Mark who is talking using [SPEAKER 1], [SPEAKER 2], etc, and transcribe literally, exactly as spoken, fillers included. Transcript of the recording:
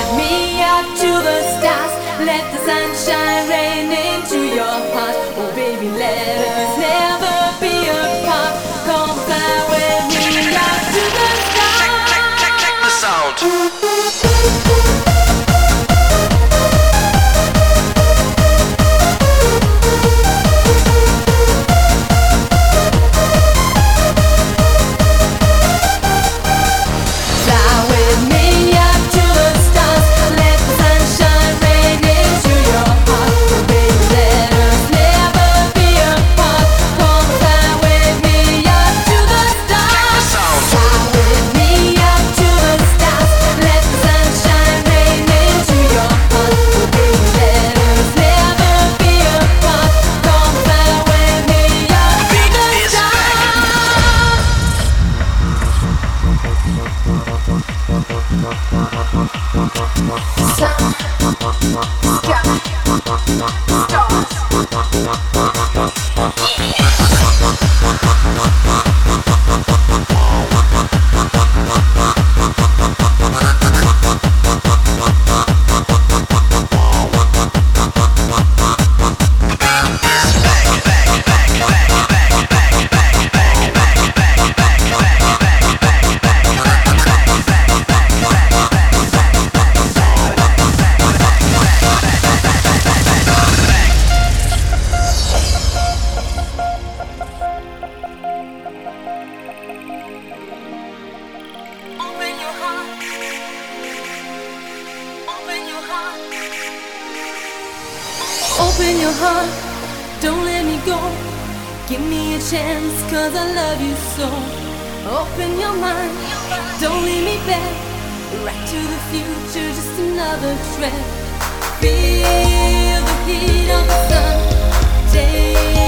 [SPEAKER 1] with me up to the stars. Let the sunshine rain into your heart. Oh baby, let us never be apart. Come fly with me up to the stars.
[SPEAKER 2] Check, check, check, check the sound.
[SPEAKER 1] Open your heart, don't let me go. Give me a chance, cause I love you so. Open your mind, don't leave me back. Right to the future, just another track. Feel the heat of the sun, day